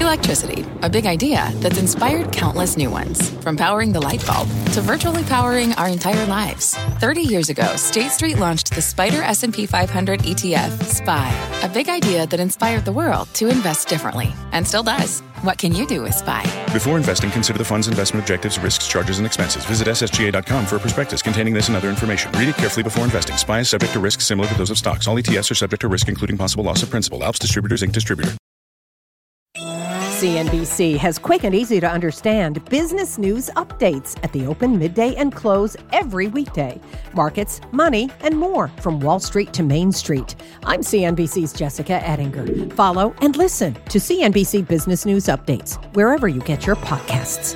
Electricity, a big idea that's inspired countless new ones. From powering the light bulb to virtually powering our entire lives. 30 years ago, State Street launched the SPDR S&P 500 ETF, SPY. A big idea that inspired the world to invest differently. And still does. What can you do with SPY? Before investing, consider the fund's investment objectives, risks, charges, and expenses. Visit ssga.com for a prospectus containing this and other information. Read it carefully before investing. SPY is subject to risks similar to those of stocks. All ETFs are subject to risk, including possible loss of principal. Alps Distributors, Inc. Distributor. CNBC has quick and easy to understand business news updates at the open, midday, and close every weekday. Markets, money, and more from Wall Street to Main Street. I'm CNBC's Jessica Ettinger. Follow and listen to CNBC Business News Updates wherever you get your podcasts.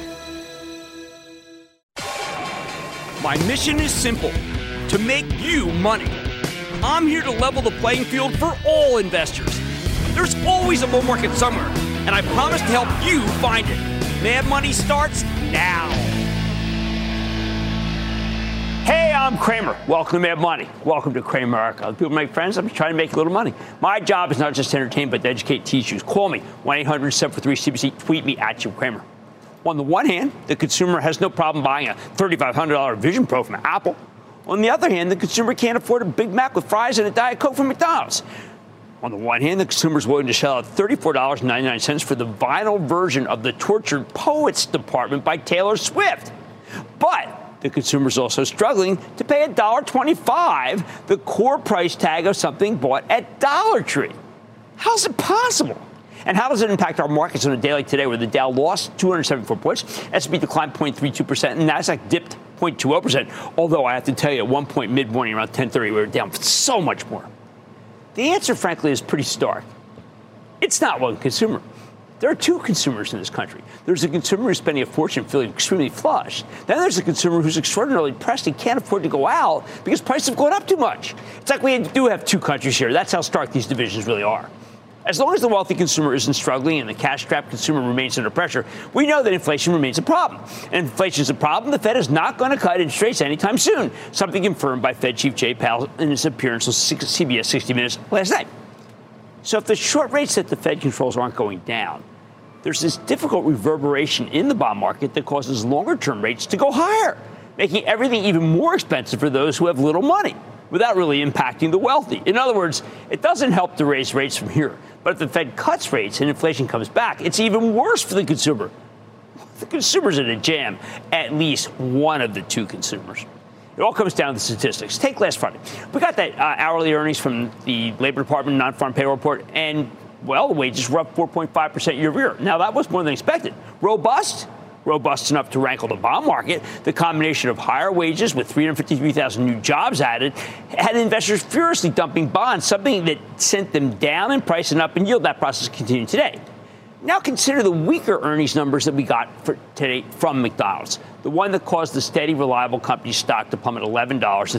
My mission is simple: to make you money. I'm here to level the playing field for all investors. There's always a bull market somewhere, and I promise to help you find it. Mad Money starts now. Hey, I'm Cramer. Welcome to Mad Money. Welcome to Cramerica. People make friends. I'm trying to make a little money. My job is not just to entertain, but to educate, teach you. Call me, 1-800-743-CBC. Tweet me at Jim Cramer. On the one hand, the consumer has no problem buying a $3,500 Vision Pro from Apple. On the other hand, the consumer can't afford a Big Mac with fries and a Diet Coke from McDonald's. On the one hand, the consumer is willing to shell out $34.99 for the vinyl version of the Tortured Poets Department by Taylor Swift. But the consumer is also struggling to pay $1.25, the core price tag of something bought at Dollar Tree. How's it possible? And how does it impact our markets on a day like today, where the Dow lost 274 points, S&P declined 0.32%, and NASDAQ dipped 0.20%, although I have to tell you, at one point mid-morning around 10:30, we were down so much more. The answer, frankly, is pretty stark. It's not one consumer. There are two consumers in this country. There's a consumer who's spending a fortune feeling extremely flush. Then there's a consumer who's extraordinarily pressed and can't afford to go out because prices have gone up too much. It's like we do have two countries here. That's how stark these divisions really are. As long as the wealthy consumer isn't struggling and the cash-strapped consumer remains under pressure, we know that inflation remains a problem. And if inflation is a problem, the Fed is not going to cut interest rates anytime soon, something confirmed by Fed Chief Jay Powell in his appearance on CBS 60 Minutes last night. So if the short rates that the Fed controls aren't going down, there's this difficult reverberation in the bond market that causes longer-term rates to go higher, making everything even more expensive for those who have little money, without really impacting the wealthy. In other words, it doesn't help to raise rates from here. But if the Fed cuts rates and inflation comes back, it's even worse for the consumer. The consumer's in a jam, at least one of the two consumers. It all comes down to the statistics. Take last Friday. We got that hourly earnings from the Labor Department non-farm payroll report, and, well, the wages were up 4.5% year over year. Now, that was more than expected. Robust enough to rankle the bond market. The combination of higher wages with 353,000 new jobs added had investors furiously dumping bonds, something that sent them down in price and up in yield. That process continued today. Now consider the weaker earnings numbers that we got for today from McDonald's, the one that caused the steady, reliable company's stock to plummet $11 to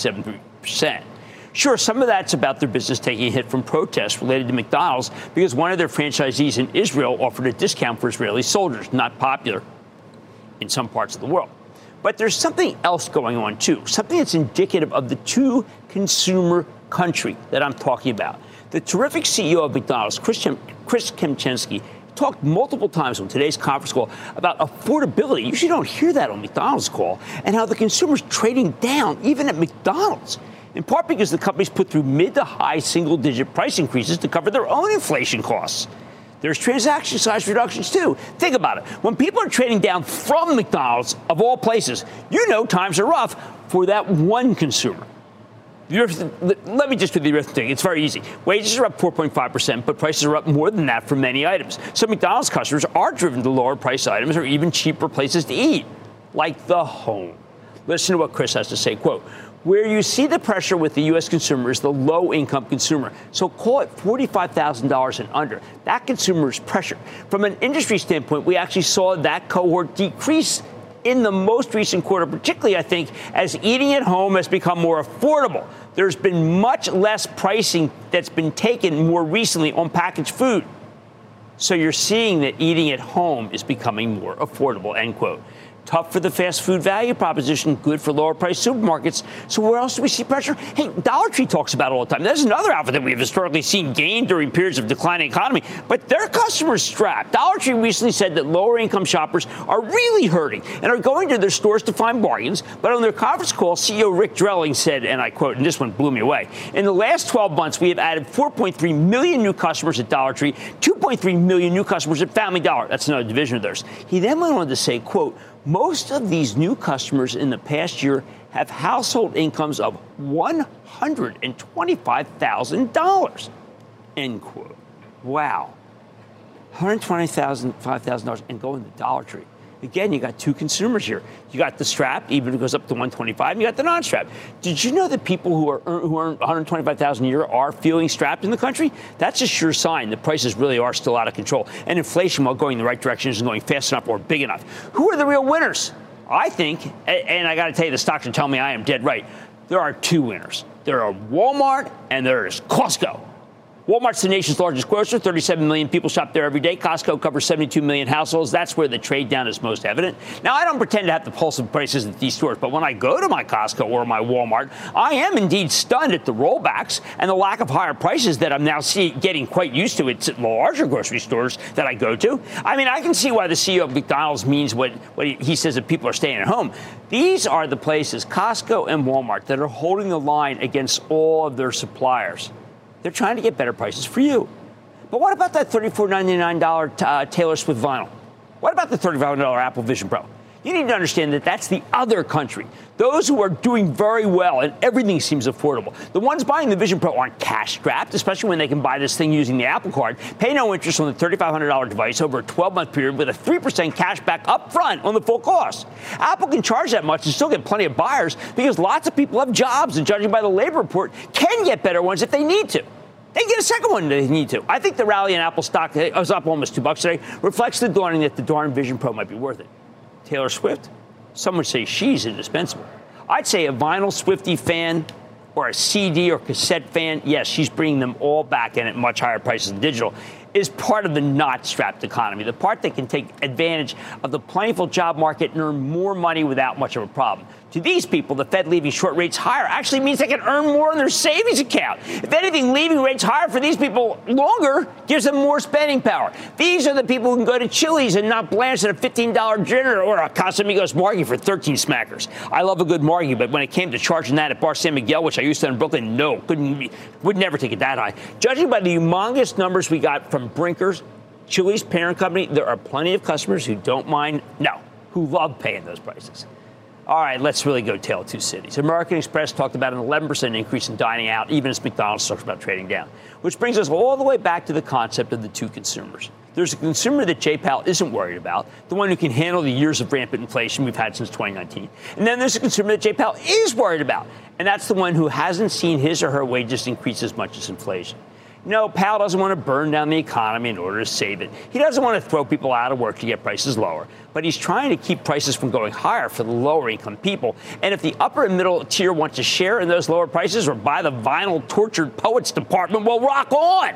3.73%. Sure, some of that's about their business taking a hit from protests related to McDonald's because one of their franchisees in Israel offered a discount for Israeli soldiers, not popular in some parts of the world. But there's something else going on, too, something that's indicative of the two-consumer country that I'm talking about. The terrific CEO of McDonald's, Chris Kempczinski, talked multiple times on today's conference call about affordability. You usually don't hear that on McDonald's call, and how the consumer's trading down, even at McDonald's, in part because the company's put through mid to high single-digit price increases to cover their own inflation costs. There's transaction size reductions, too. Think about it. When people are trading down from McDonald's, of all places, you know times are rough for that one consumer. Let me just do the arithmetic. It's very easy. Wages are up 4.5%, but prices are up more than that for many items. So McDonald's customers are driven to lower price items or even cheaper places to eat, like the home. Listen to what Chris has to say. Quote, where you see the pressure with the U.S. consumer is the low-income consumer. So call it $45,000 and under. That consumer is pressured. From an industry standpoint, we actually saw that cohort decrease in the most recent quarter, particularly, I think, as eating at home has become more affordable. There's been much less pricing that's been taken more recently on packaged food. So you're seeing that eating at home is becoming more affordable, end quote. Tough for the fast food value proposition, good for lower priced supermarkets. So where else do we see pressure? Hey, Dollar Tree talks about it all the time. There's another outfit that we've historically seen gain during periods of declining economy, but their customers strapped. Dollar Tree recently said that lower income shoppers are really hurting and are going to their stores to find bargains. But on their conference call, CEO Rick Drelling said, and I quote, and this one blew me away, in the last 12 months, we have added 4.3 million new customers at Dollar Tree, 2.3 million new customers at Family Dollar. That's another division of theirs. He then went on to say, quote, most of these new customers in the past year have household incomes of $125,000, end quote. Wow. $120,000, $5,000 and going to Dollar Tree. Again, you got two consumers here. You got the strapped, even if it goes up to 125, and you got the non-strapped. Did you know that people who earn $125,000 a year are feeling strapped in the country? That's a sure sign that prices really are still out of control. And inflation, while going in the right direction, isn't going fast enough or big enough. Who are the real winners? I think, and I got to tell you, the stocks are telling me I am dead right. There are two winners. There are Walmart and there is Costco. Walmart's the nation's largest grocer. 37 million people shop there every day. Costco covers 72 million households. That's where the trade down is most evident. Now, I don't pretend to have the pulse of prices at these stores, but when I go to my Costco or my Walmart, I am indeed stunned at the rollbacks and the lack of higher prices that I'm now getting quite used to at the larger grocery stores that I go to. I mean, I can see why the CEO of McDonald's means what he says that people are staying at home. These are the places, Costco and Walmart, that are holding the line against all of their suppliers. They're trying to get better prices for you. But what about that $34.99 Taylor Swift vinyl? What about the $35 Apple Vision Pro? You need to understand that that's the other country. Those who are doing very well and everything seems affordable. The ones buying the Vision Pro aren't cash strapped, especially when they can buy this thing using the Apple Card. Pay no interest on the $3,500 device over a 12-month period with a 3% cash back up front on the full cost. Apple can charge that much and still get plenty of buyers because lots of people have jobs and, judging by the labor report, can get better ones if they need to. They can get a second one if they need to. I think the rally in Apple stock, it was up almost $2 today, reflects the dawning that the darn Vision Pro might be worth it. Taylor Swift, some would say she's indispensable. I'd say a vinyl Swiftie fan or a CD or cassette fan, yes, she's bringing them all back in at much higher prices than digital, is part of the not strapped economy, the part that can take advantage of the plentiful job market and earn more money without much of a problem. To these people, the Fed leaving short rates higher actually means they can earn more in their savings account. If anything, leaving rates higher for these people longer gives them more spending power. These are the people who can go to Chili's and not blanch at a $15 dinner or a Casamigos Margie for 13 smackers. I love a good Margie, but when it came to charging that at Bar San Miguel, which I used to in Brooklyn, no, would never take it that high. Judging by the humongous numbers we got from Brinker's, Chili's parent company, there are plenty of customers who don't mind, who love paying those prices. All right, let's really go tale of two cities. American Express talked about an 11% increase in dining out, even as McDonald's talks about trading down, which brings us all the way back to the concept of the two consumers. There's a consumer that Jay Powell isn't worried about, the one who can handle the years of rampant inflation we've had since 2019. And then there's a consumer that Jay Powell is worried about, and that's the one who hasn't seen his or her wages increase as much as inflation. No, Powell doesn't want to burn down the economy in order to save it. He doesn't want to throw people out of work to get prices lower. But he's trying to keep prices from going higher for the lower income people. And if the upper and middle tier want to share in those lower prices or buy the vinyl tortured poets department, well, rock on.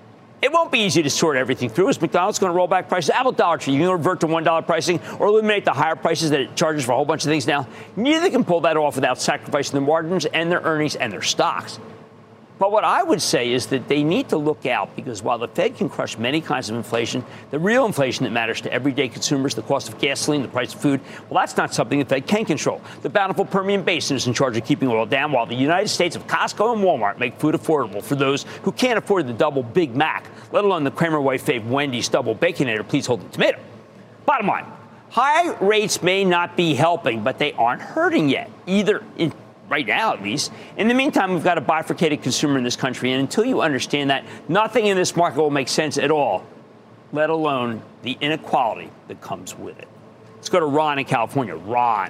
It won't be easy to sort everything through. Is McDonald's going to roll back prices? Apple, Dollar Tree, you can revert to $1 pricing or eliminate the higher prices that it charges for a whole bunch of things now. Neither can pull that off without sacrificing their margins and their earnings and their stocks. But what I would say is that they need to look out, because while the Fed can crush many kinds of inflation, the real inflation that matters to everyday consumers, the cost of gasoline, the price of food, well, that's not something the Fed can control. The bountiful Permian Basin is in charge of keeping oil down, while the United States of Costco and Walmart make food affordable for those who can't afford the double Big Mac, let alone the Kramer wife fave Wendy's double Baconator. Please hold the tomato. Bottom line, high rates may not be helping, but they aren't hurting yet, either right now, at least. In the meantime, we've got a bifurcated consumer in this country, and until you understand that, nothing in this market will make sense at all, let alone the inequality that comes with it. Let's go to Ron in California. Ron.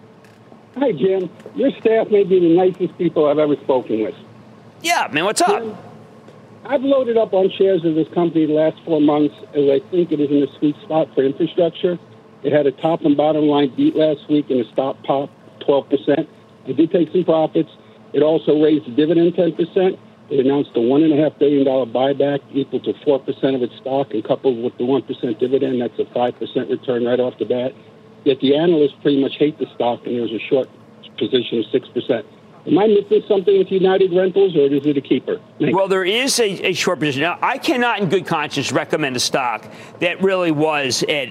Hi, Jim. Your staff may be the nicest people I've ever spoken with. Yeah, man, what's up? Jim, I've loaded up on shares of this company the last 4 months, as I think it is in a sweet spot for infrastructure. It had a top and bottom line beat last week, and a stock pop 12%. It did take some profits. It also raised the dividend 10%. It announced a $1.5 billion buyback equal to 4% of its stock, and coupled with the 1% dividend, that's a 5% return right off the bat. yet the analysts pretty much hate the stock, and there's a short position of 6%. Am I missing something with United Rentals, or is it a keeper? Thanks. Well, there is a short position. Now, I cannot in good conscience recommend a stock that really was at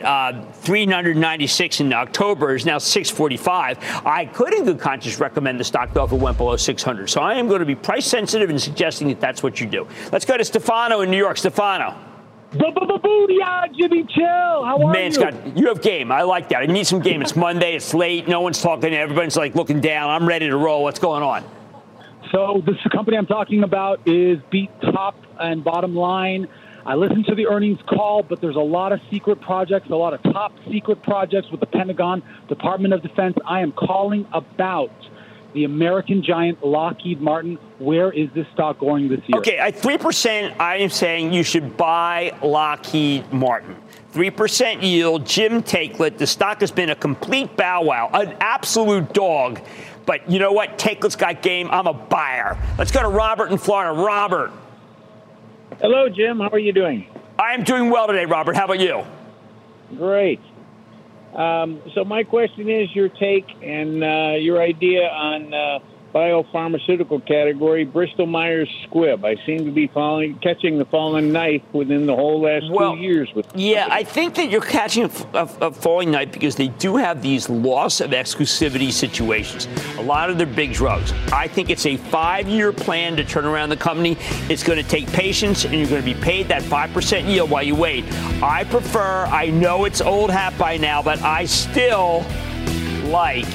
$396 in October, is now $645. I could in good conscience recommend the stock, though, if it went below $600. So I am going to be price sensitive and suggesting that that's what you do. Let's go to Stefano in New York. Stefano. Booyah, Jimmy Chill. How are Man, you? Scott, you have game. I like that. I need some game. It's Monday. It's late. No one's talking. Everybody's like looking down. I'm ready to roll. What's going on? So this company I'm talking about is beat top and bottom line. I listened to the earnings call, but there's a lot of secret projects, a lot of top secret projects with the Pentagon, Department of Defense. I am calling about the American giant Lockheed Martin. Where is this stock going this year? Okay, at 3%, I am saying you should buy Lockheed Martin. 3% yield, Jim Takelet. The stock has been a complete bow wow, an absolute dog. But you know what? Takelet's got game. I'm a buyer. Let's go to Robert in Florida. Robert. Hello, Jim. How are you doing? I am doing well today, Robert. How about you? Great. So my question is your take and your idea on biopharmaceutical category, Bristol-Myers Squibb. I seem to be catching the falling knife within the whole last 2 years. I think that you're catching a falling knife because they do have these loss of exclusivity situations. A lot of their big drugs. I think it's a 5-year plan to turn around the company. It's going to take patience, and you're going to be paid that 5% yield while you wait. I know it's old hat by now, but I still like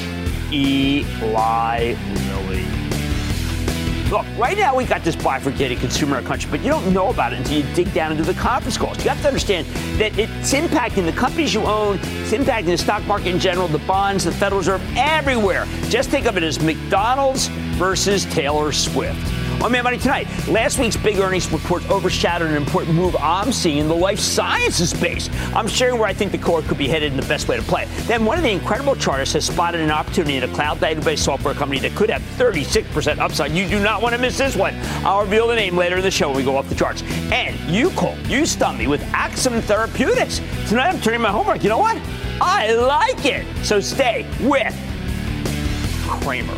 Eli Lilly. Look, right now we got this bifurcated consumer in our country, but you don't know about it until you dig down into the conference calls. You have to understand that it's impacting the companies you own, it's impacting the stock market in general, the bonds, the Federal Reserve, everywhere. Just think of it as McDonald's versus Taylor Swift. On Mad Money tonight, last week's big earnings report overshadowed an important move I'm seeing in the life sciences space. I'm sharing where I think the core could be headed and the best way to play. Then one of the incredible chartists has spotted an opportunity in a cloud database software company that could have 36% upside. You do not want to miss this one. I'll reveal the name later in the show when we go off the charts. And you stump me with Axum Therapeutics. Tonight I'm turning my homework. You know what? I like it. So stay with Cramer.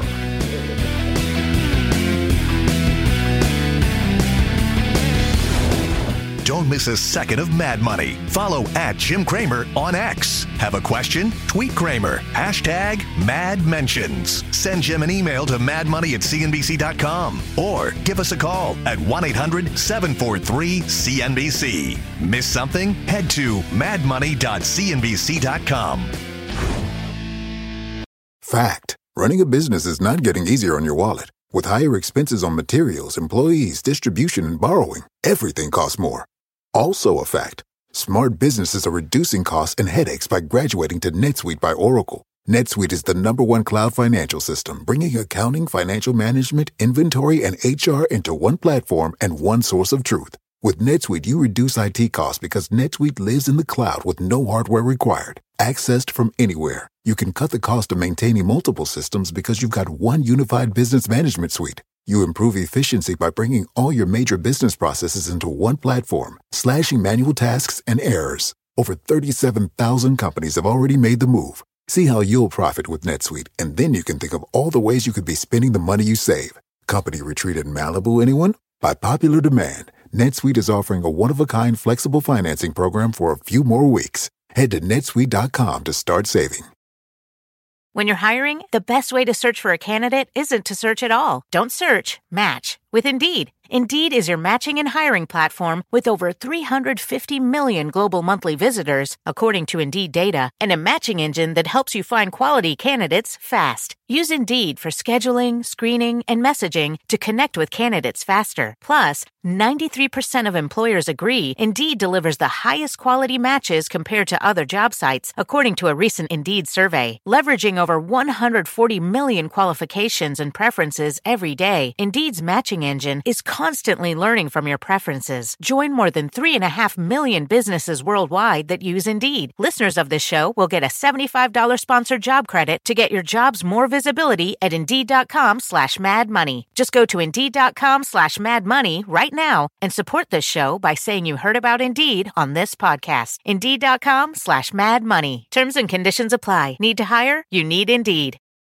Don't miss a second of Mad Money. Follow @Jim Cramer on X. Have a question? Tweet Cramer. #MadMentions. Send Jim an email to madmoney@cnbc.com or give us a call at 1-800-743-CNBC. Miss something? Head to madmoney.cnbc.com. Fact. Running a business is not getting easier on your wallet. With higher expenses on materials, employees, distribution, and borrowing, everything costs more. Also a fact. Smart businesses are reducing costs and headaches by graduating to NetSuite by Oracle. NetSuite is the #1 cloud financial system, bringing accounting, financial management, inventory, and HR into one platform and one source of truth. With NetSuite, you reduce IT costs because NetSuite lives in the cloud with no hardware required. Accessed from anywhere. You can cut the cost of maintaining multiple systems because you've got one unified business management suite. You improve efficiency by bringing all your major business processes into one platform, slashing manual tasks and errors. Over 37,000 companies have already made the move. See how you'll profit with NetSuite, and then you can think of all the ways you could be spending the money you save. Company retreat in Malibu, anyone? By popular demand, NetSuite is offering a one-of-a-kind flexible financing program for a few more weeks. Head to netsuite.com to start saving. When you're hiring, the best way to search for a candidate isn't to search at all. Don't search, match with Indeed. Indeed is your matching and hiring platform with over 350 million global monthly visitors, according to Indeed data, and a matching engine that helps you find quality candidates fast. Use Indeed for scheduling, screening, and messaging to connect with candidates faster. Plus, 93% of employers agree Indeed delivers the highest quality matches compared to other job sites, according to a recent Indeed survey. Leveraging over 140 million qualifications and preferences every day, Indeed's matching searching engine is constantly learning from your preferences. Join more than 3.5 million businesses worldwide that use Indeed. Listeners of this show will get a $75 sponsored job credit to get your jobs more visibility at Indeed.com/MadMoney. Just go to Indeed.com/MadMoney right now and support this show by saying you heard about Indeed on this podcast. Indeed.com/MadMoney. Terms and conditions apply. Need to hire? You need Indeed.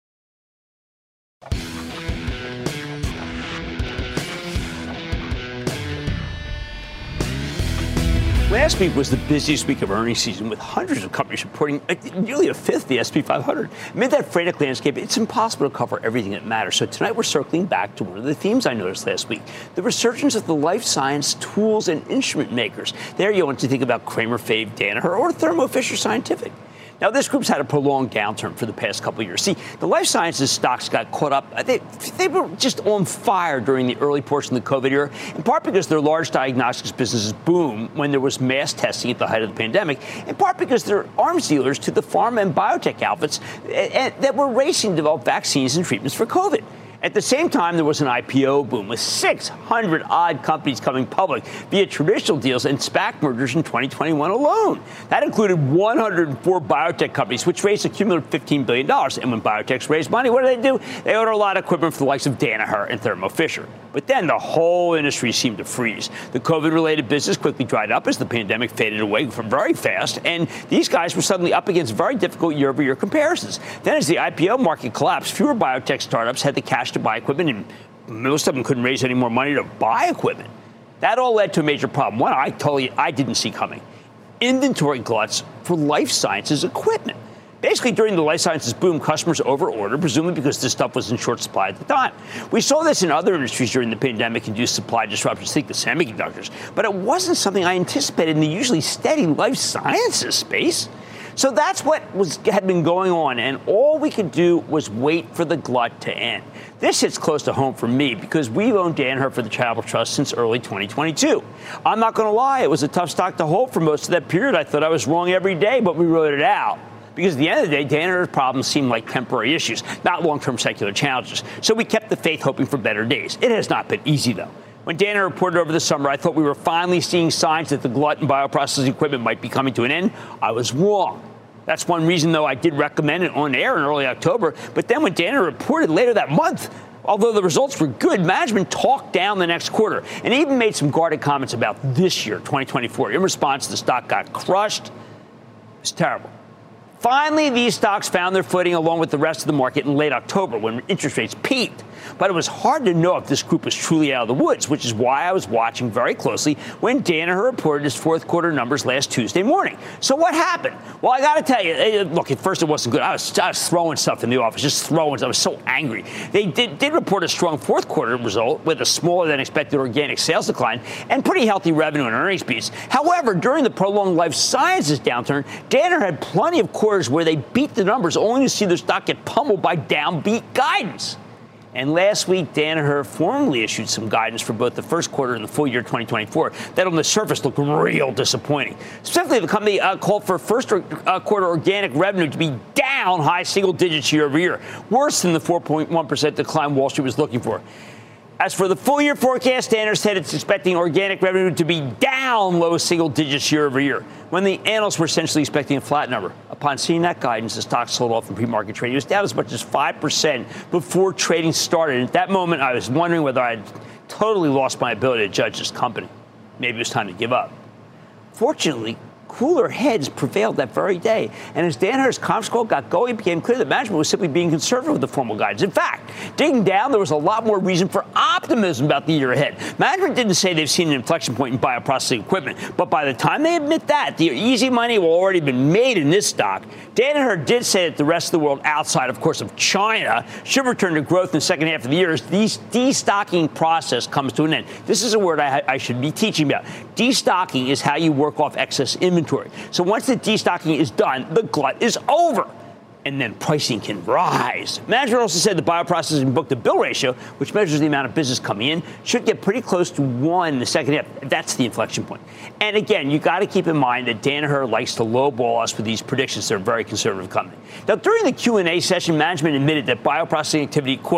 Last week was the busiest week of earnings season, with hundreds of companies reporting nearly a fifth of the S&P 500. Amid that frantic landscape, it's impossible to cover everything that matters. So tonight we're circling back to one of the themes I noticed last week, the resurgence of the life science tools and instrument makers. There you want to think about Cramer fave Danaher or Thermo Fisher Scientific. Now, this group's had a prolonged downturn for the past couple of years. See, the life sciences stocks got caught up. They were just on fire during the early portion of the COVID era, in part because their large diagnostics businesses boomed when there was mass testing at the height of the pandemic, in part because they're arms dealers to the pharma and biotech outfits that were racing to develop vaccines and treatments for COVID. At the same time, there was an IPO boom with 600-odd companies coming public via traditional deals and SPAC mergers in 2021 alone. That included 104 biotech companies, which raised a cumulative $15 billion. And when biotechs raise money, what do? They order a lot of equipment for the likes of Danaher and Thermo Fisher. But then the whole industry seemed to freeze. The COVID-related business quickly dried up as the pandemic faded away very fast, and these guys were suddenly up against very difficult year-over-year comparisons. Then as the IPO market collapsed, fewer biotech startups had the cash to buy equipment, and most of them couldn't raise any more money to buy equipment. That all led to a major problem. One I didn't see coming. Inventory gluts for life sciences equipment. Basically, during the life sciences boom, customers overordered, presumably because this stuff was in short supply at the time. We saw this in other industries during the pandemic-induced supply disruptions, think the semiconductors, but it wasn't something I anticipated in the usually steady life sciences space. So that's what had been going on, and all we could do was wait for the glut to end. This hits close to home for me because we've owned Danaher for the Charitable Trust since early 2022. I'm not going to lie, it was a tough stock to hold for most of that period. I thought I was wrong every day, but we rode it out. Because at the end of the day, Danaher's problems seemed like temporary issues, not long-term secular challenges. So we kept the faith, hoping for better days. It has not been easy, though. When Danaher reported over the summer, I thought we were finally seeing signs that the glut in bioprocessing equipment might be coming to an end. I was wrong. That's one reason, though, I did recommend it on air in early October. But then when Danaher reported later that month, although the results were good, management talked down the next quarter and even made some guarded comments about this year, 2024. In response, the stock got crushed. It was terrible. Finally, these stocks found their footing along with the rest of the market in late October when interest rates peaked. But it was hard to know if this group was truly out of the woods, which is why I was watching very closely when Danaher reported his fourth quarter numbers last Tuesday morning. So what happened? Well, I got to tell you, look, at first it wasn't good. I was throwing stuff in the office, just throwing stuff. I was so angry. They did report a strong fourth quarter result with a smaller than expected organic sales decline and pretty healthy revenue and earnings beats. However, during the prolonged life sciences downturn, Danaher had plenty of quarters where they beat the numbers, only to see their stock get pummeled by downbeat guidance. And last week, Danaher formally issued some guidance for both the first quarter and the full year 2024 that on the surface looked real disappointing. Specifically, the company called for first quarter organic revenue to be down high single digits year over year, worse than the 4.1% decline Wall Street was looking for. As for the full year forecast, Danaher said it's expecting organic revenue to be down low single digits year over year, when the analysts were essentially expecting a flat number. Upon seeing that guidance, the stock sold off in pre-market trading. It was down as much as 5% before trading started. And at that moment, I was wondering whether I had totally lost my ability to judge this company. Maybe it was time to give up. Fortunately, cooler heads prevailed that very day. And as Danaher's conference call got going, it became clear that management was simply being conservative with the formal guidance. In fact, digging down, there was a lot more reason for optimism about the year ahead. Management didn't say they've seen an inflection point in bioprocessing equipment, but by the time they admit that, the easy money will already been made in this stock. Danaher did say that the rest of the world outside, of course, of China should return to growth in the second half of the year as the destocking process comes to an end. This is a word I should be teaching about. Destocking is how you work off excess inventory. So once the destocking is done, the glut is over. And then pricing can rise. Management also said the bioprocessing book-to-bill ratio, which measures the amount of business coming in, should get pretty close to 1 in the second half. That's the inflection point. And again, you got to keep in mind that Danaher likes to lowball us with these predictions. They're a very conservative company. Now, during the Q&A session, management admitted that bioprocessing activity, quote,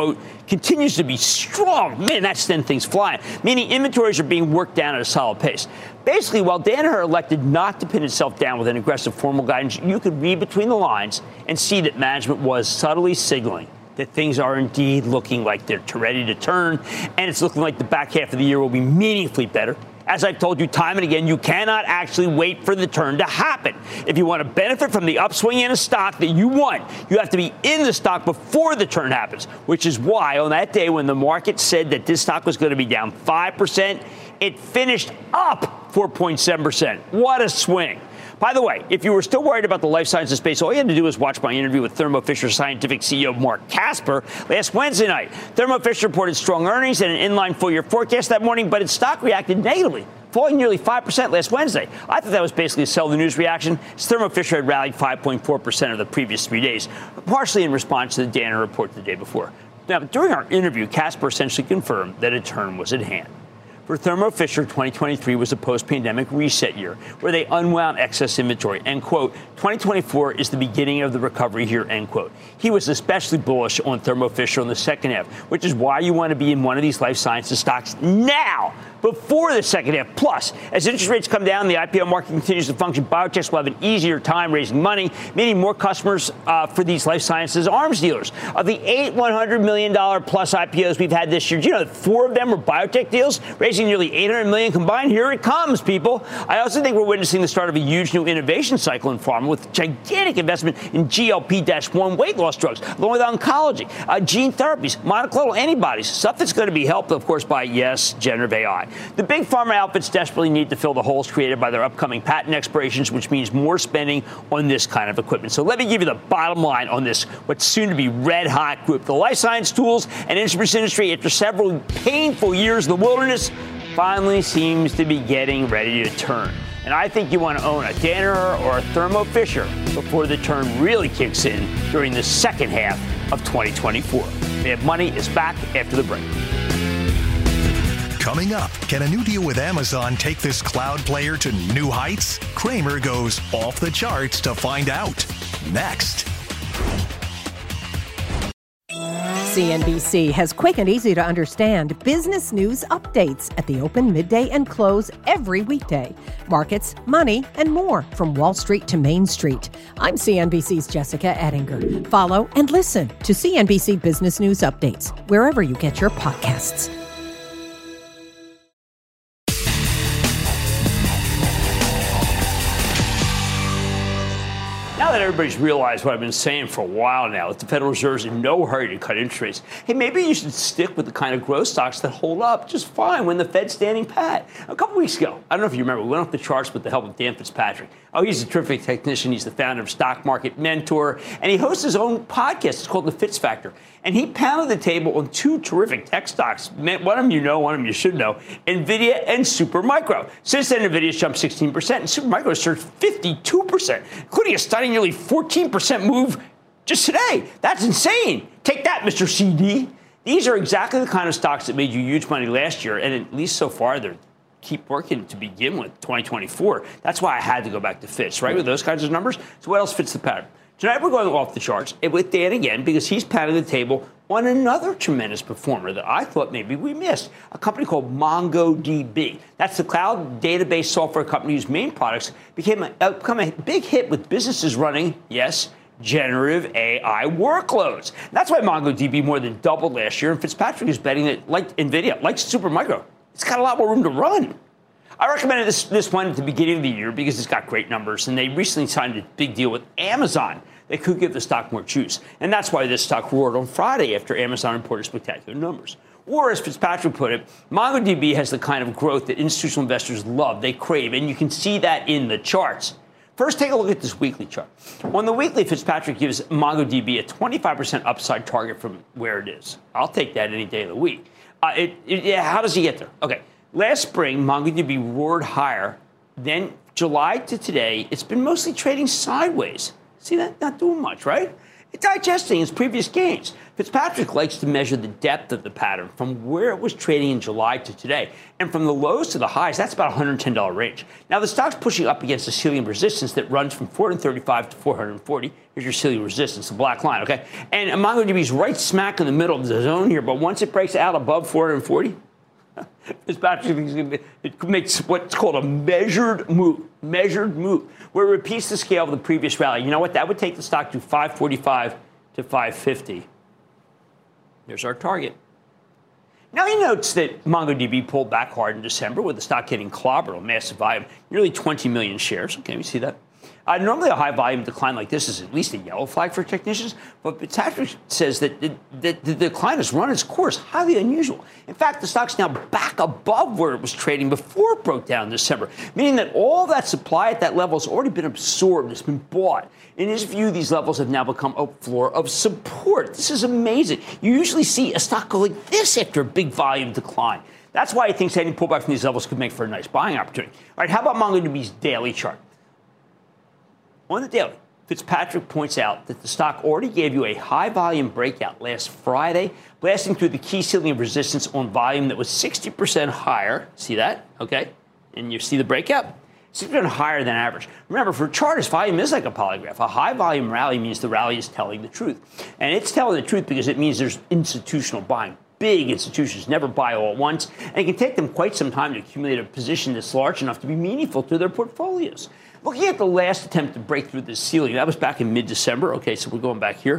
continues to be strong. Man, that sent things flying, meaning inventories are being worked down at a solid pace. Basically, while Danaher elected not to pin itself down with an aggressive formal guidance, you could read between the lines and see that management was subtly signaling that things are indeed looking like they're ready to turn, and it's looking like the back half of the year will be meaningfully better. As I've told you time and again, you cannot actually wait for the turn to happen. If you want to benefit from the upswing in a stock that you want, you have to be in the stock before the turn happens, which is why on that day when the market said that this stock was going to be down 5%, it finished up 4.7%. What a swing. By the way, if you were still worried about the life sciences space, all you had to do was watch my interview with Thermo Fisher Scientific CEO Mark Casper last Wednesday night. Thermo Fisher reported strong earnings and an inline full-year forecast that morning, but its stock reacted negatively, falling nearly 5% last Wednesday. I thought that was basically a sell the news reaction, as Thermo Fisher had rallied 5.4% of the previous 3 days, partially in response to the Danaher report the day before. Now, during our interview, Casper essentially confirmed that a turn was at hand. For Thermo Fisher, 2023 was a post-pandemic reset year where they unwound excess inventory. And, quote, 2024 is the beginning of the recovery here, end quote. He was especially bullish on Thermo Fisher in the second half, which is why you want to be in one of these life sciences stocks now, before the second half. Plus, as interest rates come down, the IPO market continues to function. Biotechs will have an easier time raising money, meaning more customers for these life sciences arms dealers. Of the $100 million plus IPOs we've had this year, do you know that 4 of them were biotech deals, raising nearly $800 million combined? Here it comes, people. I also think we're witnessing the start of a huge new innovation cycle in pharma with gigantic investment in GLP-1 weight loss drugs, along with oncology, gene therapies, monoclonal antibodies, stuff that's going to be helped, of course, by, yes, generative AI. The big pharma outfits desperately need to fill the holes created by their upcoming patent expirations, which means more spending on this kind of equipment. So let me give you the bottom line on this, what's soon to be red-hot group. The life science tools and instruments industry, after several painful years in the wilderness, finally seems to be getting ready to turn. And I think you want to own a Danaher or a Thermo Fisher before the turn really kicks in during the second half of 2024. Mad Money is back after the break. Coming up, can a new deal with Amazon take this cloud player to new heights? Cramer goes off the charts to find out. Next. CNBC has quick and easy to understand business news updates at the open, midday, and close every weekday. Markets, money, and more from Wall Street to Main Street. I'm CNBC's Jessica Ettinger. Follow and listen to CNBC Business News Updates wherever you get your podcasts. Now that everybody's realized what I've been saying for a while now, that the Federal Reserve's in no hurry to cut interest rates, hey, maybe you should stick with the kind of growth stocks that hold up just fine when the Fed's standing pat. A couple weeks ago, I don't know if you remember, we went off the charts with the help of Dan Fitzpatrick. Oh, he's a terrific technician. He's the founder of Stock Market Mentor, and he hosts his own podcast. It's called The Fitz Factor. And he pounded the table on 2 terrific tech stocks. One of them you know, one of them you should know, NVIDIA and Supermicro. Since then, NVIDIA's jumped 16%, and Supermicro surged 52%, including a stunning nearly 14% move just today. That's insane. Take that, Mr. CD. These are exactly the kind of stocks that made you huge money last year, and at least so far, they're keep working to begin with 2024. That's why I had to go back to Fitz, right, with those kinds of numbers. So what else fits the pattern? Tonight we're going off the charts with Dan again because he's patting the table on another tremendous performer that I thought maybe we missed, a company called MongoDB. That's the cloud database software company whose main products became a big hit with businesses running, yes, generative AI workloads. That's why MongoDB more than doubled last year, and Fitzpatrick is betting that, like NVIDIA, like Supermicro, it's got a lot more room to run. I recommended this one at the beginning of the year because it's got great numbers, and they recently signed a big deal with Amazon that could give the stock more juice. And that's why this stock roared on Friday after Amazon reported spectacular numbers. Or, as Fitzpatrick put it, MongoDB has the kind of growth that institutional investors love, they crave, and you can see that in the charts. First, take a look at this weekly chart. On the weekly, Fitzpatrick gives MongoDB a 25% upside target from where it is. I'll take that any day of the week. How does he get there? Okay. Last spring, MongoDB roared higher. Then July to today, it's been mostly trading sideways. See that? Not doing much, right? It's digesting its previous gains. Fitzpatrick likes to measure the depth of the pattern from where it was trading in July to today. And from the lows to the highs, that's about $110 range. Now, the stock's pushing up against a ceiling of resistance that runs from 435 to 440. Here's your ceiling resistance, the black line, okay? And MongoDB's right smack in the middle of the zone here, but once it breaks out above 440, Fitzpatrick thinks it makes what's called a measured move, where it repeats the scale of the previous rally. You know what? That would take the stock to 545 to 550. There's our target. Now, he notes that MongoDB pulled back hard in December with the stock getting clobbered on massive volume, nearly 20 million shares. Okay, we see that. Normally, a high volume decline like this is at least a yellow flag for technicians, but Fitzpatrick says that the decline has run its course, highly unusual. In fact, the stock's now back above where it was trading before it broke down in December, meaning that all that supply at that level has already been absorbed, it's been bought. In his view, these levels have now become a floor of support. This is amazing. You usually see a stock go like this after a big volume decline. That's why he thinks any pullback from these levels could make for a nice buying opportunity. All right, how about MongoDB's daily chart? On the daily, Fitzpatrick points out that the stock already gave you a high-volume breakout last Friday, blasting through the key ceiling of resistance on volume that was 60% higher. See that? Okay. And you see the breakout? 60% higher than average. Remember, for chartists, volume is like a polygraph. A high-volume rally means the rally is telling the truth. And it's telling the truth because it means there's institutional buying. Big institutions never buy all at once, and it can take them quite some time to accumulate a position that's large enough to be meaningful to their portfolios. Looking at the last attempt to break through this ceiling, that was back in mid-December. Okay, so we're going back here.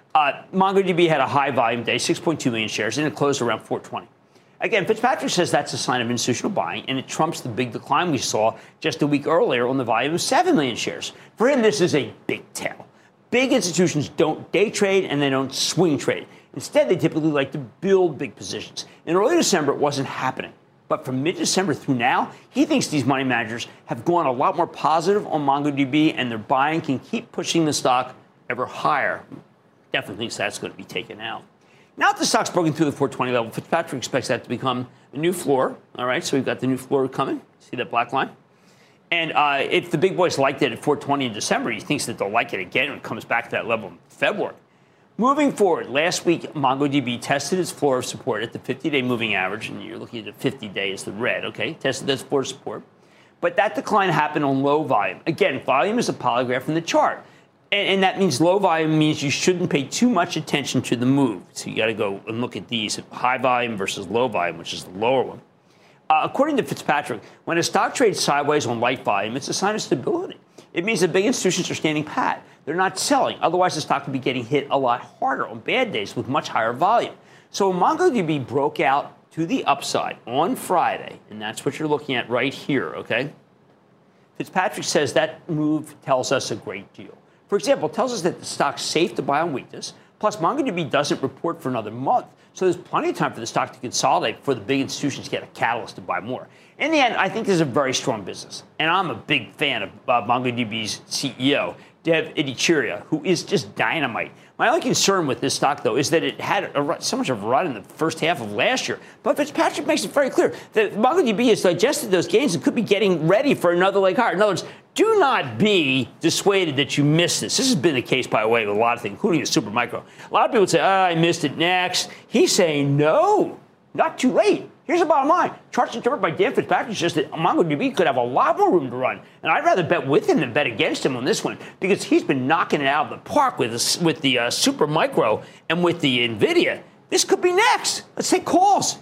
MongoDB had a high volume day, 6.2 million shares, and it closed around 420. Again, Fitzpatrick says that's a sign of institutional buying, and it trumps the big decline we saw just a week earlier on the volume of 7 million shares. For him, this is a big tell. Big institutions don't day trade, and they don't swing trade. Instead, they typically like to build big positions. In early December, it wasn't happening. But from mid-December through now, he thinks these money managers have gone a lot more positive on MongoDB, and their buying can keep pushing the stock ever higher. Definitely thinks that's going to be taken out. Now that the stock's broken through the 420 level, Fitzpatrick expects that to become a new floor. All right, so we've got the new floor coming. See that black line? And if the big boys liked it at 420 in December, he thinks that they'll like it again when it comes back to that level in February. Moving forward, last week, MongoDB tested its floor of support at the 50-day moving average, and you're looking at the 50-day as the red, okay? Tested its floor of support. But that decline happened on low volume. Again, volume is a polygraph in the chart. And that means low volume means you shouldn't pay too much attention to the move. So you got to go and look at these, high volume versus low volume, which is the lower one. According to Fitzpatrick, when a stock trades sideways on light volume, it's a sign of stability. It means that big institutions are standing pat. They're not selling. Otherwise, the stock would be getting hit a lot harder on bad days with much higher volume. So MongoDB broke out to the upside on Friday, and that's what you're looking at right here, okay? Fitzpatrick says that move tells us a great deal. For example, it tells us that the stock's safe to buy on weakness. Plus, MongoDB doesn't report for another month. So there's plenty of time for the stock to consolidate before the big institutions get a catalyst to buy more. In the end, I think this is a very strong business. And I'm a big fan of MongoDB's CEO, Dev Ittycheria, who is just dynamite. My only concern with this stock, though, is that it had so much of a run in the first half of last year. But Fitzpatrick makes it very clear that MongoDB has digested those gains and could be getting ready for another leg higher. In other words, do not be dissuaded that you missed this. This has been the case, by the way, with a lot of things, including the Supermicro. A lot of people say, I missed it next. He's saying, no, not too late. Here's the bottom line. Charts interpreted by Dan Fitzpatrick says that MongoDB could have a lot more room to run. And I'd rather bet with him than bet against him on this one because he's been knocking it out of the park with the Supermicro and with the NVIDIA. This could be next. Let's take calls.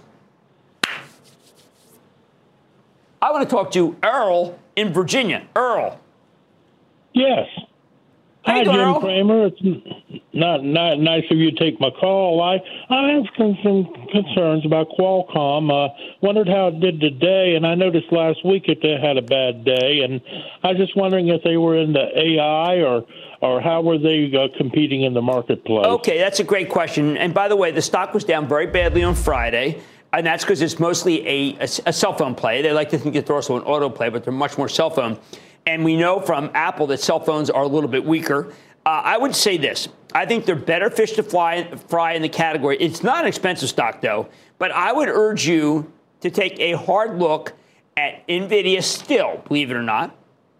I want to talk to Earl in Virginia. Earl. Yes. Hi, Jim Cramer. It's not nice of you to take my call. I have some concerns about Qualcomm. Wondered how it did today, and I noticed last week it had a bad day. And I was just wondering if they were into AI or how were they competing in the marketplace? Okay, that's a great question. And by the way, the stock was down very badly on Friday. And that's because it's mostly a cell phone play. They like to think that they're also an auto play, but they're much more cell phone. And we know from Apple that cell phones are a little bit weaker. I would say this. I think they're better fish to fry in the category. It's not an expensive stock, though. But I would urge you to take a hard look at NVIDIA still, believe it or not.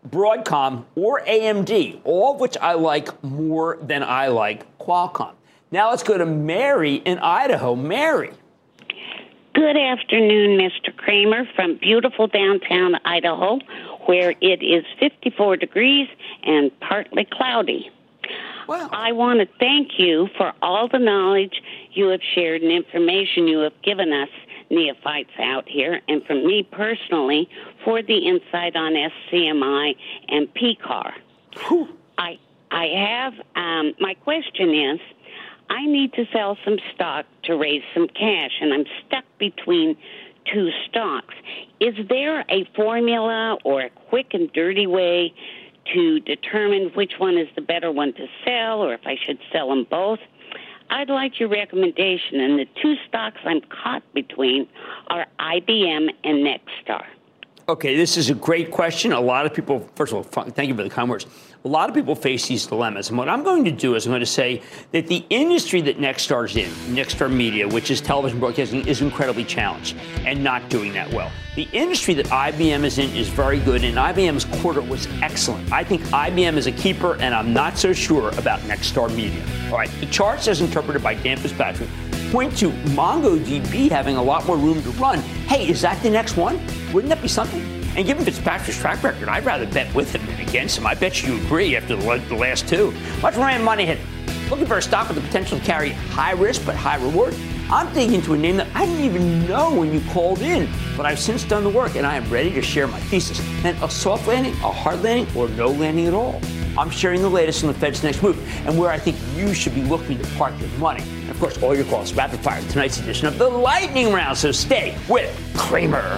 Broadcom, or AMD, all of which I like more than I like Qualcomm. Now let's go to Mary in Idaho. Mary. Good afternoon, Mr. Cramer, from beautiful downtown Idaho, where it is 54 degrees and partly cloudy. Wow. I want to thank you for all the knowledge you have shared and information you have given us neophytes out here, and from me personally, for the insight on SCMI and PCAR. I have, my question is, I need to sell some stock to raise some cash, and I'm stuck between two stocks. Is there a formula or a quick and dirty way to determine which one is the better one to sell, or if I should sell them both? I'd like your recommendation, and the two stocks I'm caught between are IBM and Nexstar. Okay, this is a great question. A lot of people, first of all, thank you for the kind words. A lot of people face these dilemmas. And what I'm going to do is I'm going to say that the industry that Nexstar's in, Nexstar Media, which is television broadcasting, is incredibly challenged and not doing that well. The industry that IBM is in is very good, and IBM's quarter was excellent. I think IBM is a keeper, and I'm not so sure about Nexstar Media. All right, the charts as interpreted by Dan Fitzpatrick point to MongoDB having a lot more room to run. Hey, is that the next one? Wouldn't that be something? And given Fitzpatrick's track record, I'd rather bet with him than against him. I bet you agree after the last two. Much Ryan Money hit. Looking for a stock with the potential to carry high risk but high reward? I'm digging into a name that I didn't even know when you called in, but I've since done the work, and I am ready to share my thesis. And a soft landing, a hard landing, or no landing at all. I'm sharing the latest on the Fed's next move and where I think you should be looking to park your money. And of course, all your calls rapid fire in tonight's edition of the Lightning Round. So stay with Cramer.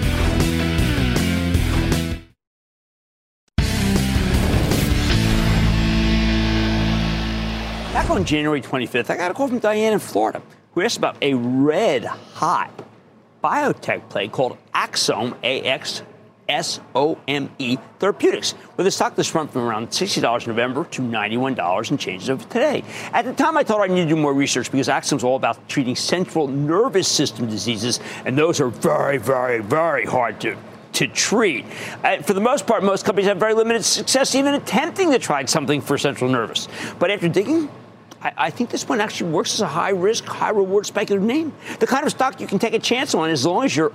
Back on January 25th, I got a call from Diane in Florida who asked about a red-hot biotech play called Axsome, A-X-S-O-M-E Therapeutics, with a stock that's run from around $60 in November to $91 and changes of today. At the time, I thought I needed to do more research because Axsome's all about treating central nervous system diseases, and those are very, very, very hard to treat. For the most part, most companies have very limited success even attempting to try something for central nervous. But after digging, I think this one actually works as a high-risk, high-reward speculative name. The kind of stock you can take a chance on as long as you're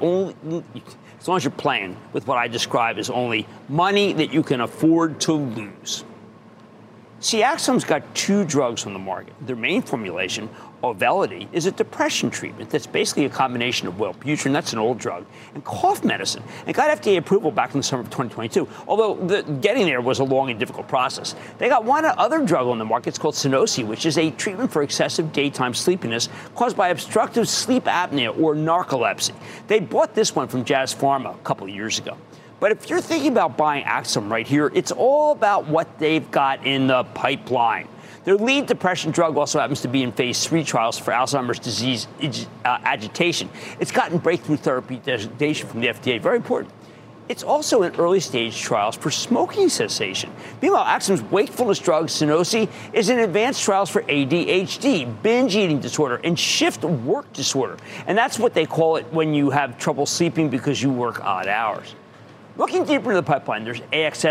playing with what I describe as only money that you can afford to lose. See, Axsome's got two drugs on the market. Their main formulation, Auvelity, is a depression treatment that's basically a combination of Wellbutrin, that's an old drug, and cough medicine. It got FDA approval back in the summer of 2022, although getting there was a long and difficult process. They got one other drug on the market. It's called Sunosi, which is a treatment for excessive daytime sleepiness caused by obstructive sleep apnea or narcolepsy. They bought this one from Jazz Pharma a couple of years ago. But if you're thinking about buying Axsome right here, it's all about what they've got in the pipeline. Their lead depression drug also happens to be in phase 3 trials for Alzheimer's disease agitation. It's gotten breakthrough therapy designation from the FDA, very important. It's also in early stage trials for smoking cessation. Meanwhile, Axsome's wakefulness drug, Sunosi, is in advanced trials for ADHD, binge eating disorder, and shift work disorder. And that's what they call it when you have trouble sleeping because you work odd hours. Looking deeper into the pipeline, there's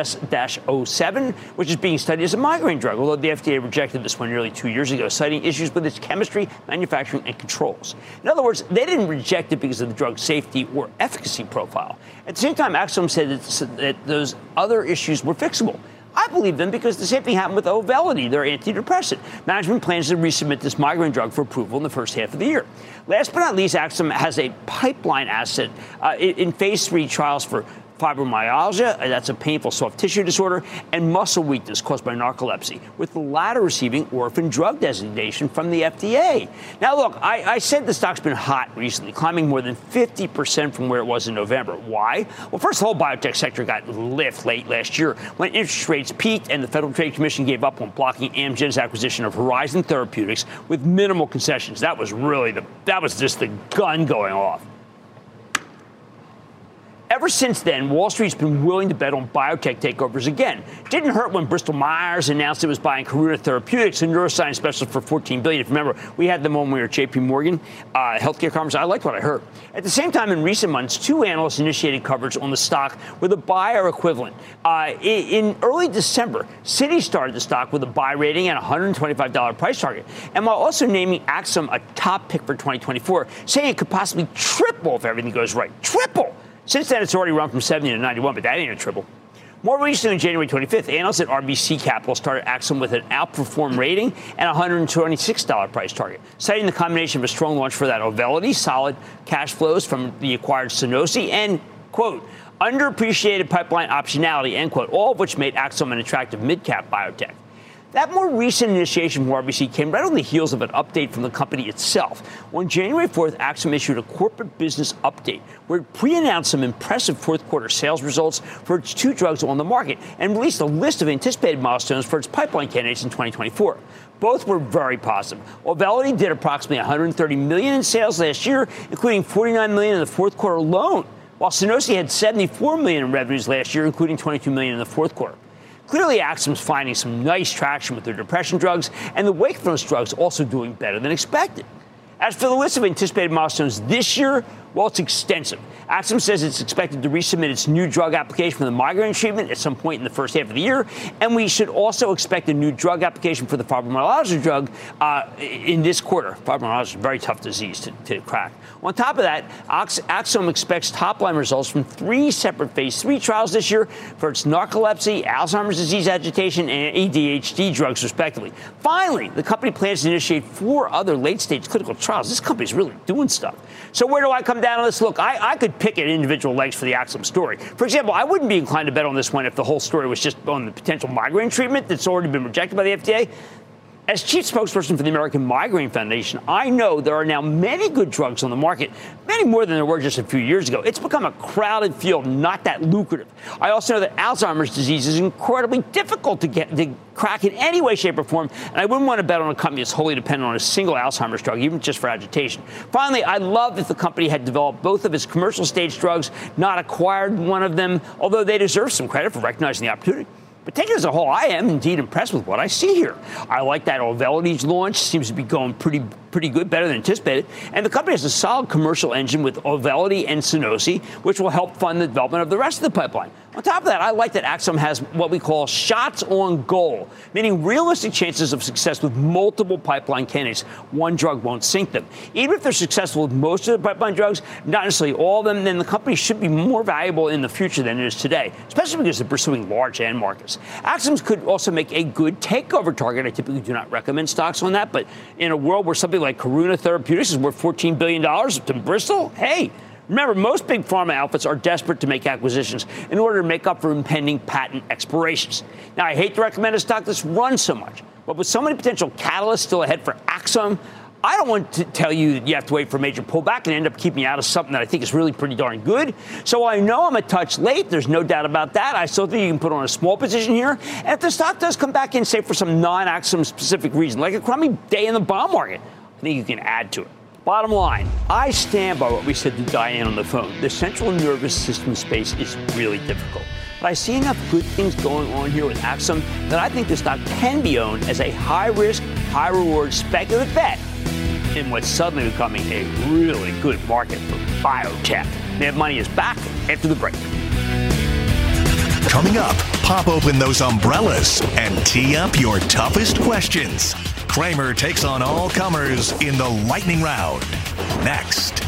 AXS-07, which is being studied as a migraine drug, although the FDA rejected this one nearly 2 years ago, citing issues with its chemistry, manufacturing, and controls. In other words, they didn't reject it because of the drug's safety or efficacy profile. At the same time, Axsome said that those other issues were fixable. I believe them because the same thing happened with Auvelity, their antidepressant. Management plans to resubmit this migraine drug for approval in the first half of the year. Last but not least, Axsome has a pipeline asset in phase 3 trials for fibromyalgia, that's a painful soft tissue disorder, and muscle weakness caused by narcolepsy, with the latter receiving orphan drug designation from the FDA. Now, look, I said the stock's been hot recently, climbing more than 50% from where it was in November. Why? Well, first, the whole biotech sector got lift late last year when interest rates peaked and the Federal Trade Commission gave up on blocking Amgen's acquisition of Horizon Therapeutics with minimal concessions. That was just the gun going off. ever since then, Wall Street's been willing to bet on biotech takeovers again. Didn't hurt when Bristol Myers announced it was buying Karuna Therapeutics, a neuroscience specialist, for $14 billion. If you remember, we had them when we were at J.P. Morgan healthcare conference. I liked what I heard. At the same time, in recent months, two analysts initiated coverage on the stock with a buy or equivalent. In early December, Citi started the stock with a buy rating and a $125 price target, and while also naming Axsome a top pick for 2024, saying it could possibly triple if everything goes right. Triple! Since then, it's already run from 70 to 91, but that ain't a triple. More recently, on January 25th, analysts at RBC Capital started Axsome with an outperform rating and a $126 price target, citing the combination of a strong launch for that Auvelity, solid cash flows from the acquired Sunosi, and, quote, underappreciated pipeline optionality, end quote, all of which made Axsome an attractive mid-cap biotech. That more recent initiation from RBC came right on the heels of an update from the company itself. On January 4th, Axsome issued a corporate business update where it pre-announced some impressive fourth-quarter sales results for its two drugs on the market and released a list of anticipated milestones for its pipeline candidates in 2024. Both were very positive. Auvelity did approximately $130 million in sales last year, including $49 million in the fourth quarter alone, while Sunosi had $74 million in revenues last year, including $22 million in the fourth quarter. Clearly, Axsome's finding some nice traction with their depression drugs, and the wakefulness drugs also doing better than expected. As for the list of anticipated milestones this year, well, it's extensive. Axsome says it's expected to resubmit its new drug application for the migraine treatment at some point in the first half of the year, and we should also expect a new drug application for the fibromyalgia drug in this quarter. Fibromyalgia is a very tough disease to crack. On top of that, Axsome expects top-line results from 3 separate phase 3 trials this year for its narcolepsy, Alzheimer's disease agitation, and ADHD drugs, respectively. Finally, the company plans to initiate 4 other late-stage clinical trials. This company's really doing stuff. So where do I come down on this? Look, I could pick at individual legs for the Axsome story. For example, I wouldn't be inclined to bet on this one if the whole story was just on the potential migraine treatment that's already been rejected by the FDA. As chief spokesperson for the American Migraine Foundation, I know there are now many good drugs on the market, many more than there were just a few years ago. It's become a crowded field, not that lucrative. I also know that Alzheimer's disease is incredibly difficult to crack in any way, shape, or form, and I wouldn't want to bet on a company that's wholly dependent on a single Alzheimer's drug, even just for agitation. Finally, I love if the company had developed both of its commercial stage drugs, not acquired one of them, although they deserve some credit for recognizing the opportunity. But taken as a whole, I am indeed impressed with what I see here. I like that Auvelity's launch seems to be going pretty good, better than anticipated. And the company has a solid commercial engine with Auvelity and Sunosi, which will help fund the development of the rest of the pipeline. On top of that, I like that Axsome has what we call shots on goal, meaning realistic chances of success with multiple pipeline candidates. One drug won't sink them. Even if they're successful with most of the pipeline drugs, not necessarily all of them, then the company should be more valuable in the future than it is today, especially because they're pursuing large end markets. Axsome could also make a good takeover target. I typically do not recommend stocks on that, but in a world where something like Karuna Therapeutics is worth $14 billion to Bristol, hey, remember, most big pharma outfits are desperate to make acquisitions in order to make up for impending patent expirations. Now, I hate to recommend a stock that's run so much, but with so many potential catalysts still ahead for Axsome, I don't want to tell you that you have to wait for a major pullback and end up keeping you out of something that I think is really pretty darn good. So I know I'm a touch late. There's no doubt about that. I still think you can put on a small position here. And if the stock does come back in, say, for some non-Axsome specific reason, like a crummy day in the bond market, I think you can add to it. Bottom line, I stand by what we said to Diane on the phone. The central nervous system space is really difficult. But I see enough good things going on here with Axsome that I think the stock can be owned as a high-risk, high-reward speculative bet in what's suddenly becoming a really good market for biotech. Mad Money is back after the break. Coming up, pop open those umbrellas and tee up your toughest questions. Cramer takes on all comers in the lightning round. Next.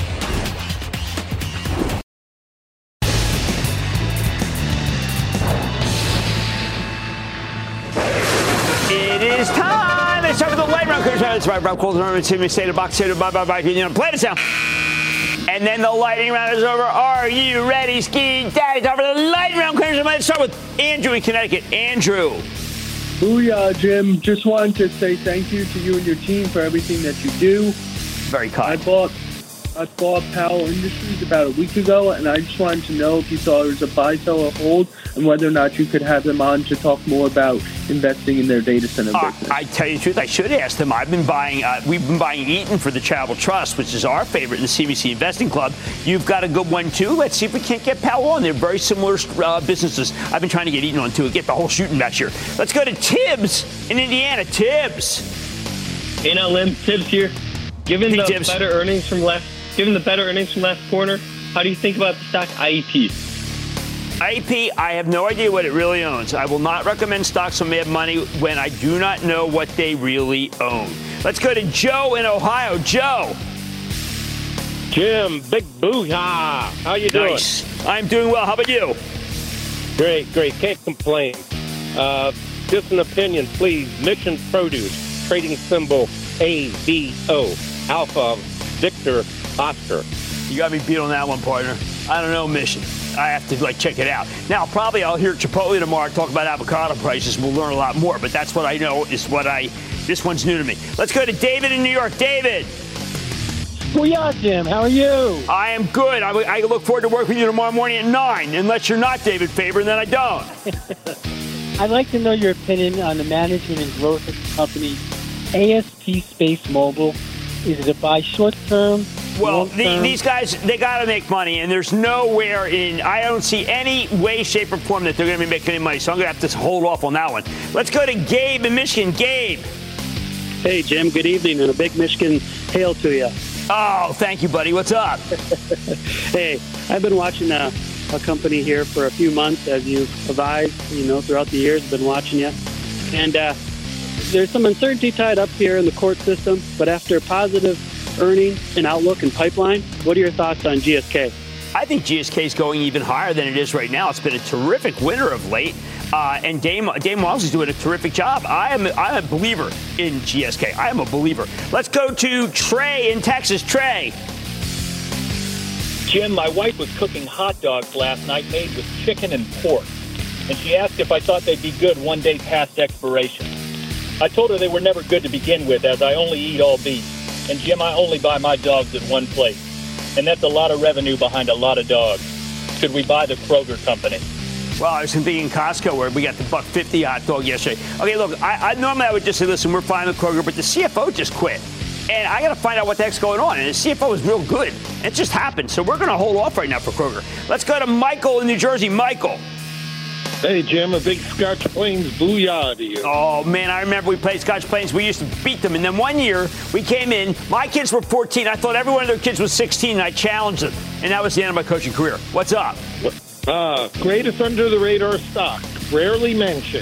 It is time. It's time for the lightning round. It's right. Rob Colton, State of Box, play this down. And then the lightning round is over. Are you ready, Ski Daddy? Time for the lightning round. Let's start with Andrew in Connecticut. Andrew. Booyah, Jim. Just wanted to say thank you to you and your team for everything that you do. Very kind. I bought Powell Industries about a week ago, and I just wanted to know if you thought it was a buy, sell, or hold, and whether or not you could have them on to talk more about investing in their data center business. I tell you the truth, I should ask them. I've been buying. We've been buying Eaton for the Travel Trust, which is our favorite in the CBC Investing Club. You've got a good one too. Let's see if we can't get Powell on. They're very similar businesses. I've been trying to get Eaton on too. Get the whole shooting match here. Let's go to Tibbs in Indiana. Tibbs. Hey now, Lim. Tibbs here. Given the better earnings from last quarter, how do you think about the stock IEP? IEP, I have no idea what it really owns. I will not recommend stocks on Mad Money when I do not know what they really own. Let's go to Joe in Ohio. Joe. Jim, big booyah. How you doing? Nice. I'm doing well. How about you? Great. Can't complain. Just an opinion, please. Mission Produce, trading symbol AVO, Alpha Victor Oscar. You got me beat on that one, partner. I don't know, Mission. I have to check it out. Now, probably I'll hear Chipotle tomorrow talk about avocado prices. We'll learn a lot more, but that's what I know is this one's new to me. Let's go to David in New York. David. Booyah, Jim. How are you? I am good. I look forward to working with you tomorrow morning at 9, unless you're not David Faber, and then I don't. I'd like to know your opinion on the management and growth of the company AST Space Mobile. Is it a buy short-term? Well, these guys, they got to make money, and there's nowhere I don't see any way, shape, or form that they're going to be making any money, so I'm going to have to hold off on that one. Let's go to Gabe in Michigan. Gabe. Hey, Jim, good evening, and a big Michigan hail to you. Oh, thank you, buddy. What's up? Hey, I've been watching a company here for a few months, as you've advised, throughout the years. I've been watching you. And there's some uncertainty tied up here in the court system, but after positive earnings and outlook and pipeline, what are your thoughts on GSK? I think GSK is going even higher than it is right now. It's been a terrific winner of late, and Dame Walmsley's doing a terrific job. I'm a believer in GSK. I am a believer. Let's go to Trey in Texas. Trey. Jim, my wife was cooking hot dogs last night made with chicken and pork, and she asked if I thought they'd be good one day past expiration. I told her they were never good to begin with, as I only eat all beef. And, Jim, I only buy my dogs at one place. And that's a lot of revenue behind a lot of dogs. Should we buy the Kroger company? Well, I was thinking Costco where we got the $1.50 hot dog yesterday. Okay, look, I normally I would just say, listen, we're fine with Kroger, but the CFO just quit. And I got to find out what the heck's going on. And the CFO is real good. It just happened. So we're going to hold off right now for Kroger. Let's go to Michael in New Jersey. Michael. Hey, Jim, a big Scotch Plains booyah to you. Oh, man, I remember we played Scotch Plains. We used to beat them. And then one year, we came in. My kids were 14. I thought every one of their kids was 16, and I challenged them. And that was the end of my coaching career. What's up? Greatest under-the-radar stock, rarely mentioned.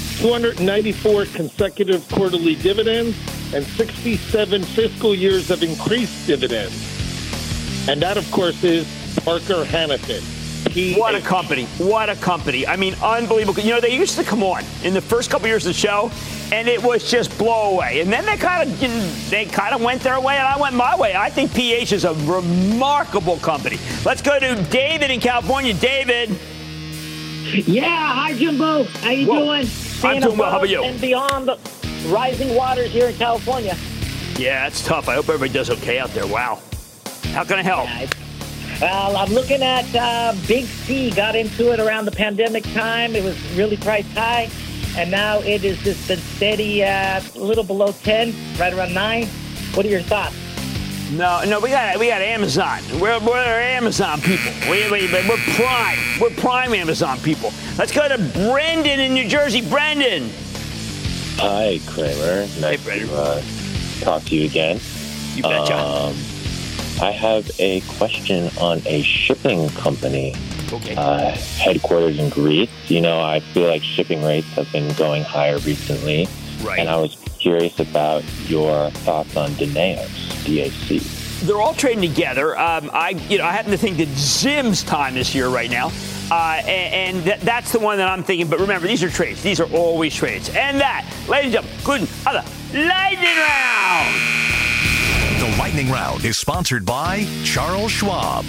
294 consecutive quarterly dividends and 67 fiscal years of increased dividends. And that, of course, is Parker Hannifin. What a company. What a company. I mean, unbelievable. They used to come on in the first couple years of the show, and it was just blow away. And then they kind of went their way, and I went my way. I think PH is a remarkable company. Let's go to David in California. David. Yeah. Hi, Jimbo. How you doing? I'm doing well. How about you? And beyond the rising waters here in California. Yeah, it's tough. I hope everybody does okay out there. Wow. How can I help? Well, I'm looking at Big C. Got into it around the pandemic time. It was really priced high, and now it has just been steady, a little below 10, right around 9. What are your thoughts? No, we got Amazon. We're Amazon people. We're prime. We're prime Amazon people. Let's go to Brendan in New Jersey. Brendan. Hi, Kramer. Nice to talk to you again. You betcha. I have a question on a shipping company, headquarters in Greece. I feel like shipping rates have been going higher recently. Right. And I was curious about your thoughts on Danaos, DAC. They're all trading together. I happen to think that Zim's time this year right now. That's the one that I'm thinking. But remember, these are trades. These are always trades. And that, ladies and gentlemen, other Lightning Round. The Lightning Round is sponsored by Charles Schwab.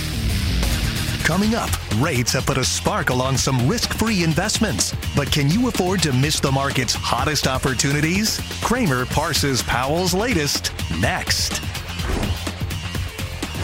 Coming up, rates have put a sparkle on some risk-free investments. But can you afford to miss the market's hottest opportunities? Kramer parses Powell's latest next.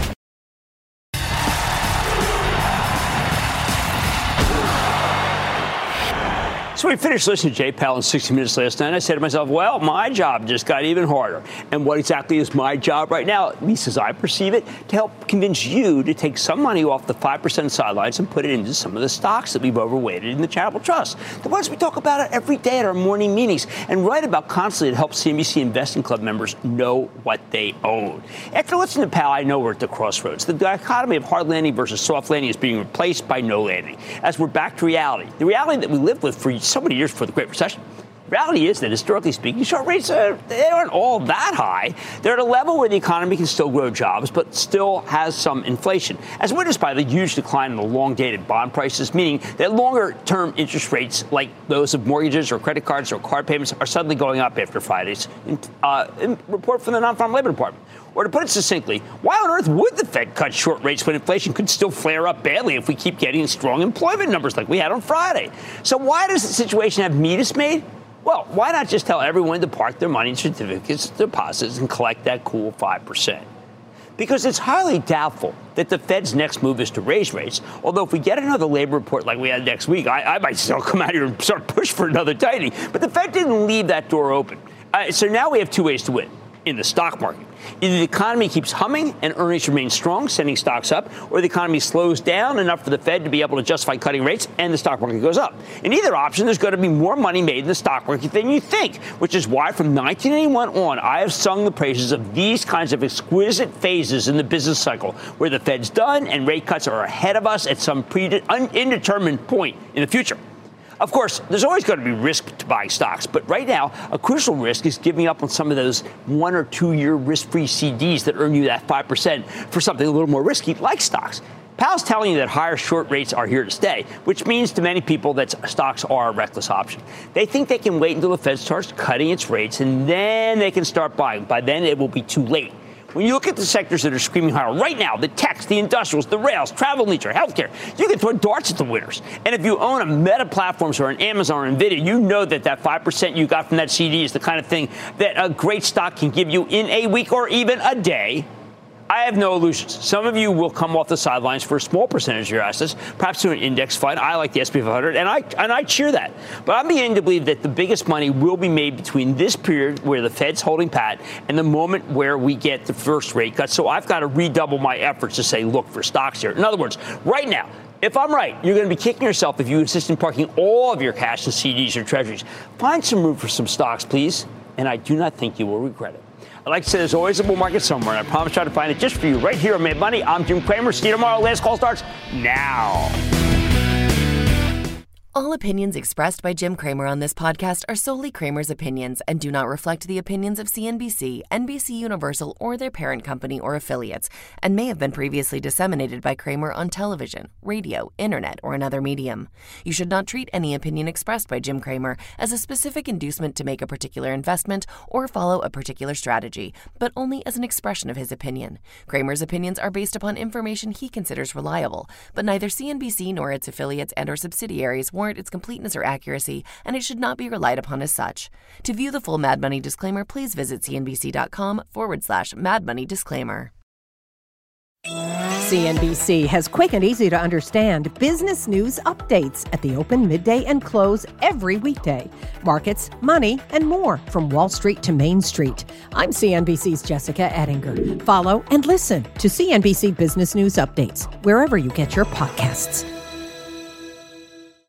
So we finished listening to Jay Powell in 60 Minutes last night. I said to myself, well, my job just got even harder. And what exactly is my job right now, at least as I perceive it, to help convince you to take some money off the 5% sidelines and put it into some of the stocks that we've overweighted in the Charitable Trust. The ones we talk about every day at our morning meetings and write about constantly to help CNBC Investing Club members know what they own. After listening to Powell, I know we're at the crossroads. The dichotomy of hard landing versus soft landing is being replaced by no landing. As we're back to reality, the reality that we lived with for so many years before the Great Recession. Reality is that, historically speaking, short rates they aren't all that high. They're at a level where the economy can still grow jobs, but still has some inflation, as witnessed by the huge decline in the long-dated bond prices, meaning that longer-term interest rates, like those of mortgages or credit cards or card payments, are suddenly going up after Friday's report from the Non-Farm Labor Department. Or to put it succinctly, why on earth would the Fed cut short rates when inflation could still flare up badly if we keep getting strong employment numbers like we had on Friday? So why does the situation have me dismayed? Well, why not just tell everyone to park their money in certificates, deposits, and collect that cool 5%? Because it's highly doubtful that the Fed's next move is to raise rates, although if we get another labor report like we had next week, I might still come out here and start push for another tightening. But the Fed didn't leave that door open. So now we have two ways to win in the stock market. Either the economy keeps humming and earnings remain strong, sending stocks up, or the economy slows down enough for the Fed to be able to justify cutting rates and the stock market goes up. In either option, there's going to be more money made in the stock market than you think, which is why from 1981 on, I have sung the praises of these kinds of exquisite phases in the business cycle, where the Fed's done and rate cuts are ahead of us at some indeterminate point in the future. Of course, there's always going to be risk to buying stocks, but right now, a crucial risk is giving up on some of those 1 or 2 year risk-free CDs that earn you that 5% for something a little more risky, like stocks. Powell's telling you that higher short rates are here to stay, which means to many people that stocks are a reckless option. They think they can wait until the Fed starts cutting its rates, and then they can start buying. By then, it will be too late. When you look at the sectors that are screaming higher right now, the techs, the industrials, the rails, travel, leisure, healthcare, you can throw darts at the winners. And if you own a Meta Platforms or an Amazon or NVIDIA, you know that 5% you got from that CD is the kind of thing that a great stock can give you in a week or even a day. I have no illusions. Some of you will come off the sidelines for a small percentage of your assets, perhaps to an index fund. I like the S&P 500, and I cheer that. But I'm beginning to believe that the biggest money will be made between this period where the Fed's holding pat and the moment where we get the first rate cut. So I've got to redouble my efforts to say, look for stocks here. In other words, right now, if I'm right, you're going to be kicking yourself if you insist in parking all of your cash in CDs or treasuries. Find some room for some stocks, please, and I do not think you will regret it. I like to say there's always a bull market somewhere, and I promise to try to find it just for you right here on Mad Money. I'm Jim Cramer. See you tomorrow. Last call starts now. All opinions expressed by Jim Cramer on this podcast are solely Cramer's opinions and do not reflect the opinions of CNBC, NBC Universal, or their parent company or affiliates, and may have been previously disseminated by Cramer on television, radio, internet, or another medium. You should not treat any opinion expressed by Jim Cramer as a specific inducement to make a particular investment or follow a particular strategy, but only as an expression of his opinion. Cramer's opinions are based upon information he considers reliable, but neither CNBC nor its affiliates and or subsidiaries warrant its completeness or accuracy, and it should not be relied upon as such. To view the full Mad Money disclaimer, please visit cnbc.com/Mad Money disclaimer. CNBC has quick and easy to understand business news updates at the open, midday, and close every weekday. Markets, money, and more from Wall Street to Main Street. I'm CNBC's Jessica Ettinger. Follow and listen to CNBC Business News Updates wherever you get your podcasts.